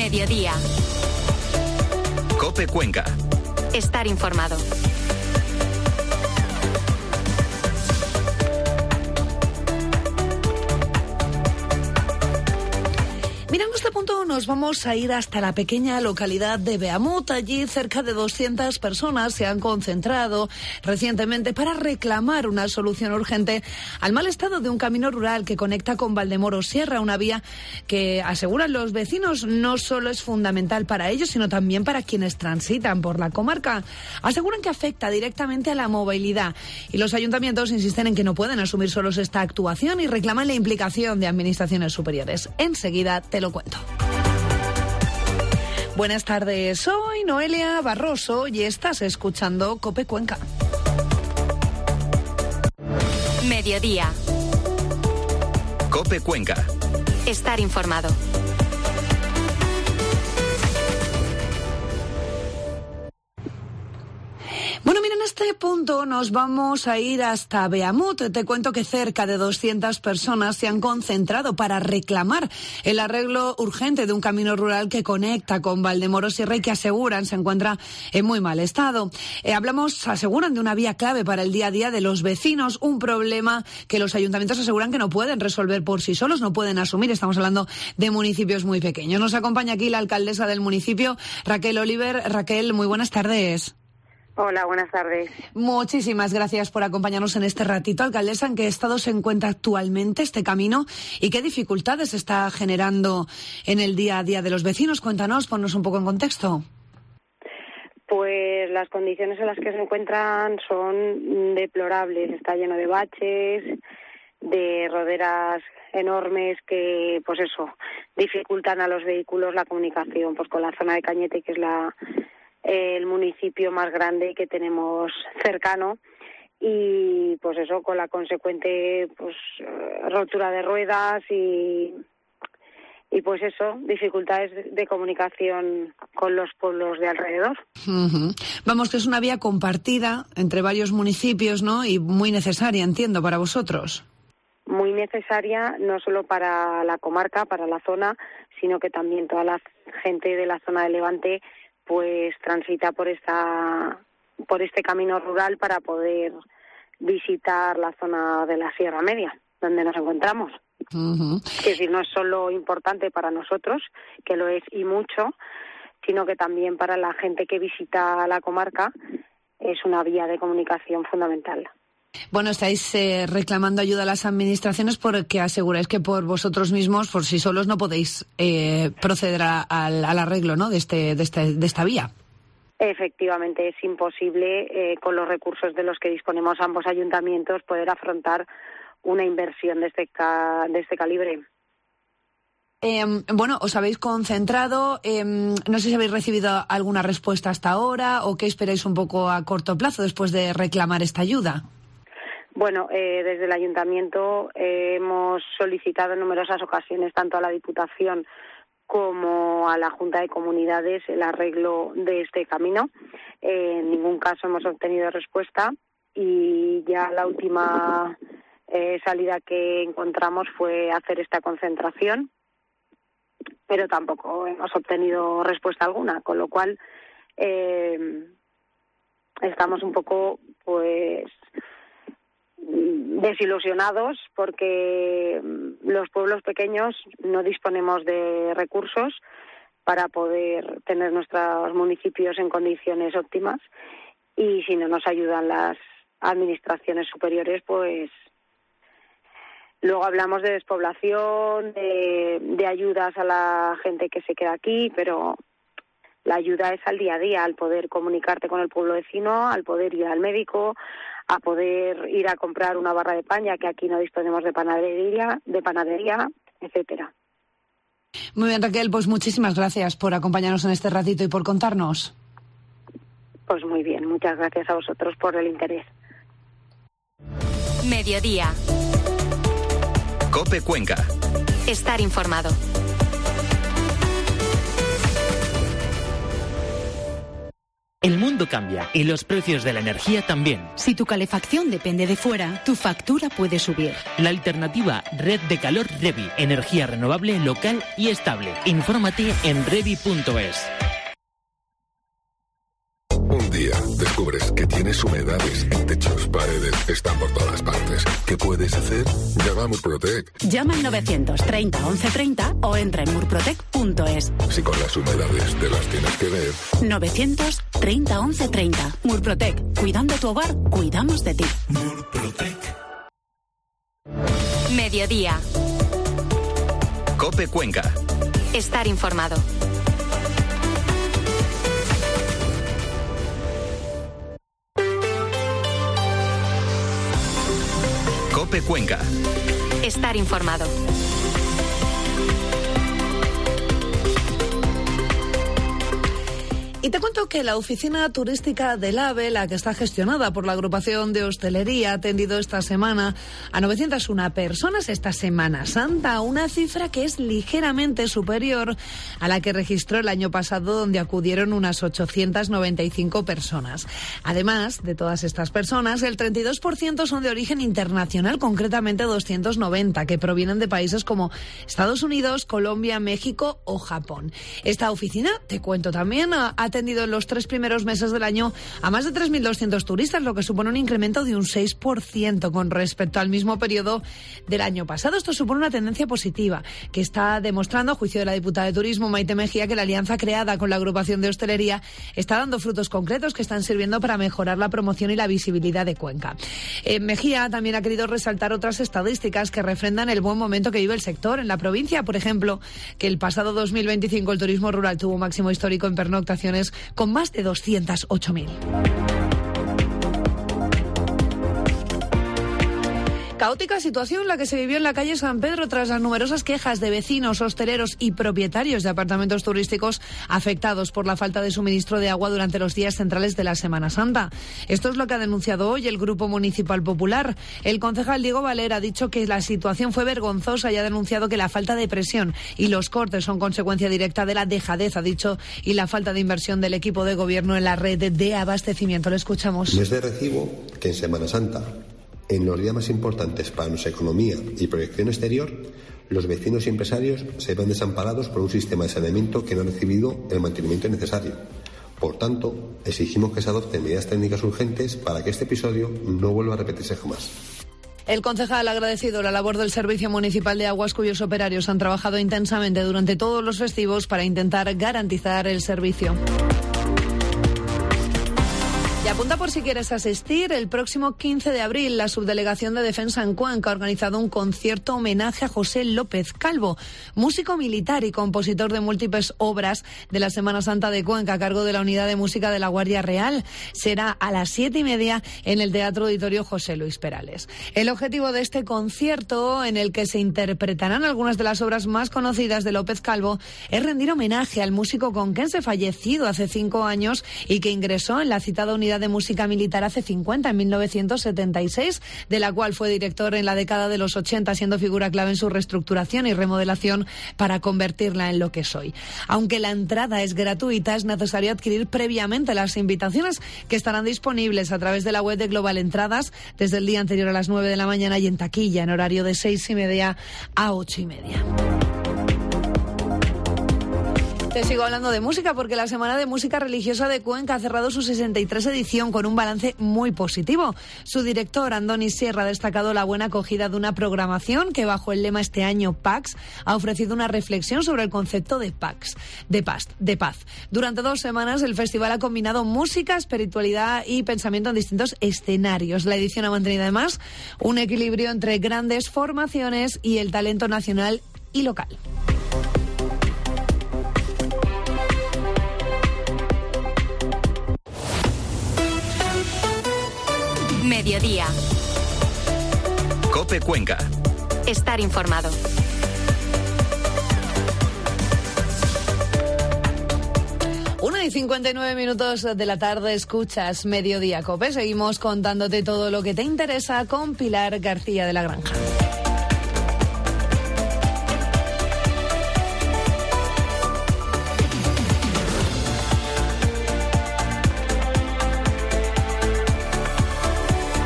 Mediodía. COPE Cuenca. Estar informado. Mirando este punto nos vamos a ir hasta la pequeña localidad de Beamut. Allí cerca de 200 personas se han concentrado recientemente para reclamar una solución urgente al mal estado de un camino rural que conecta con Valdemoro Sierra, una vía que, aseguran los vecinos, no solo es fundamental para ellos, sino también para quienes transitan por la comarca. Aseguran que afecta directamente a la movilidad y los ayuntamientos insisten en que no pueden asumir solos esta actuación y reclaman la implicación de administraciones superiores. Enseguida te lo cuento. Buenas tardes, soy Noelia Barroso y estás escuchando COPE Cuenca. Mediodía. COPE Cuenca. Estar informado. Bueno, mira, en este punto nos vamos a ir hasta Beamut. Te cuento que cerca de 200 personas se han concentrado para reclamar el arreglo urgente de un camino rural que conecta con Valdemoro Sierra y que aseguran se encuentra en muy mal estado. Aseguran de una vía clave para el día a día de los vecinos, un problema que los ayuntamientos aseguran que no pueden resolver por sí solos, no pueden asumir. Estamos hablando de municipios muy pequeños. Nos acompaña aquí la alcaldesa del municipio, Raquel Oliver. Raquel, muy buenas tardes. Hola, buenas tardes. Muchísimas gracias por acompañarnos en este ratito. Alcaldesa, ¿en qué estado se encuentra actualmente este camino y qué dificultades está generando en el día a día de los vecinos? Cuéntanos, ponnos un poco en contexto. Pues las condiciones en las que se encuentran son deplorables. Está lleno de baches, de roderas enormes que, pues eso, dificultan a los vehículos la comunicación, pues con la zona de Cañete, que es el municipio más grande que tenemos cercano, y pues eso, con la consecuente pues rotura de ruedas y pues eso, dificultades de comunicación con los pueblos de alrededor. Uh-huh. Vamos, que es una vía compartida entre varios municipios, ¿no? Y muy necesaria, entiendo, para vosotros. Muy necesaria, no solo para la comarca, para la zona, sino que también toda la gente de la zona de Levante pues transita por este camino rural para poder visitar la zona de la Sierra Media, donde nos encontramos. Uh-huh. Es decir, no es solo importante para nosotros, que lo es y mucho, sino que también para la gente que visita la comarca es una vía de comunicación fundamental. Bueno, estáis reclamando ayuda a las administraciones porque aseguráis que por vosotros mismos, por sí solos, no podéis proceder al arreglo, ¿no?, de esta vía. Efectivamente, es imposible con los recursos de los que disponemos ambos ayuntamientos poder afrontar una inversión de este calibre. Bueno, os habéis concentrado, no sé si habéis recibido alguna respuesta hasta ahora o qué esperáis un poco a corto plazo después de reclamar esta ayuda. Bueno, desde el Ayuntamiento hemos solicitado en numerosas ocasiones tanto a la Diputación como a la Junta de Comunidades el arreglo de este camino. En ningún caso hemos obtenido respuesta y ya la última salida que encontramos fue hacer esta concentración, pero tampoco hemos obtenido respuesta alguna, con lo cual estamos un poco pues desilusionados porque los pueblos pequeños no disponemos de recursos para poder tener nuestros municipios en condiciones óptimas, y si no nos ayudan las administraciones superiores, pues luego hablamos de despoblación, de ayudas a la gente que se queda aquí, pero la ayuda es al día a día, al poder comunicarte con el pueblo vecino, al poder ir al médico, a poder ir a comprar una barra de pan, ya que aquí no disponemos de panadería, etcétera. Muy bien, Raquel, pues muchísimas gracias por acompañarnos en este ratito y por contarnos. Pues muy bien, muchas gracias a vosotros por el interés. Mediodía. COPE Cuenca. Estar informado. El mundo cambia y los precios de la energía también. Si tu calefacción depende de fuera, tu factura puede subir. La alternativa Red de Calor Revi, energía renovable, local y estable. Infórmate en revi.es. Un día descubres que tienes humedades en techos, paredes, están por todas partes. ¿Qué puedes hacer? Llama a Murprotec. Llama al 930 1130 o entra en murprotec.es. Si con las humedades te las tienes que ver. 930 1130. Murprotec. Cuidando tu hogar, cuidamos de ti. Murprotec. Mediodía. COPE Cuenca. Estar informado. COPE Cuenca. Estar informado. Y te cuento que la oficina turística del AVE, la que está gestionada por la agrupación de hostelería, ha atendido esta semana a 901 personas esta Semana Santa, una cifra que es ligeramente superior a la que registró el año pasado, donde acudieron unas 895 personas. Además de todas estas personas, el 32% son de origen internacional, concretamente 290, que provienen de países como Estados Unidos, Colombia, México o Japón. Esta oficina, te cuento también, ha atendido en los 3 primeros meses del año a más de 3.200 turistas, lo que supone un incremento de un 6% con respecto al mismo periodo del año pasado. Esto supone una tendencia positiva que está demostrando, a juicio de la diputada de Turismo, Maite Mejía, que la alianza creada con la agrupación de hostelería está dando frutos concretos que están sirviendo para mejorar la promoción y la visibilidad de Cuenca. Mejía también ha querido resaltar otras estadísticas que refrendan el buen momento que vive el sector en la provincia. Por ejemplo, que el pasado 2025 el turismo rural tuvo un máximo histórico en pernoctaciones con más de 208.000. Caótica situación la que se vivió en la calle San Pedro tras las numerosas quejas de vecinos, hosteleros y propietarios de apartamentos turísticos afectados por la falta de suministro de agua durante los días centrales de la Semana Santa. Esto es lo que ha denunciado hoy el Grupo Municipal Popular. El concejal Diego Valera ha dicho que la situación fue vergonzosa y ha denunciado que la falta de presión y los cortes son consecuencia directa de la dejadez, ha dicho, y la falta de inversión del equipo de gobierno en la red de abastecimiento. Le escuchamos. No es de recibo que en Semana Santa, en los días más importantes para nuestra economía y proyección exterior, los vecinos y empresarios se ven desamparados por un sistema de saneamiento que no ha recibido el mantenimiento necesario. Por tanto, exigimos que se adopten medidas técnicas urgentes para que este episodio no vuelva a repetirse jamás. El concejal ha agradecido la labor del Servicio Municipal de Aguas, cuyos operarios han trabajado intensamente durante todos los festivos para intentar garantizar el servicio. Y apunta por si quieres asistir. El próximo 15 de abril, la Subdelegación de Defensa en Cuenca ha organizado un concierto homenaje a José López Calvo, músico militar y compositor de múltiples obras de la Semana Santa de Cuenca, a cargo de la Unidad de Música de la Guardia Real. Será a las 7:30 en el Teatro Auditorio José Luis Perales. El objetivo de este concierto, en el que se interpretarán algunas de las obras más conocidas de López Calvo, es rendir homenaje al músico conquense fallecido hace 5 años y que ingresó en la citada Unidad de Música Militar hace 50, en 1976, de la cual fue director en la década de los 80, siendo figura clave en su reestructuración y remodelación para convertirla en lo que es hoy. Aunque la entrada es gratuita, es necesario adquirir previamente las invitaciones, que estarán disponibles a través de la web de Global Entradas desde el día anterior a las 9 de la mañana y en taquilla en horario de 6:30 a 8:30. Te sigo hablando de música porque la Semana de Música Religiosa de Cuenca ha cerrado su 63 edición con un balance muy positivo. Su director, Andoni Sierra, ha destacado la buena acogida de una programación que, bajo el lema este año Pax, ha ofrecido una reflexión sobre el concepto de Pax, de paz. Durante 2 semanas el festival ha combinado música, espiritualidad y pensamiento en distintos escenarios. La edición ha mantenido además un equilibrio entre grandes formaciones y el talento nacional y local. Mediodía. COPE Cuenca. Estar informado. Una y 59 minutos de la tarde, escuchas Mediodía COPE. Seguimos contándote todo lo que te interesa con Pilar García de la Granja.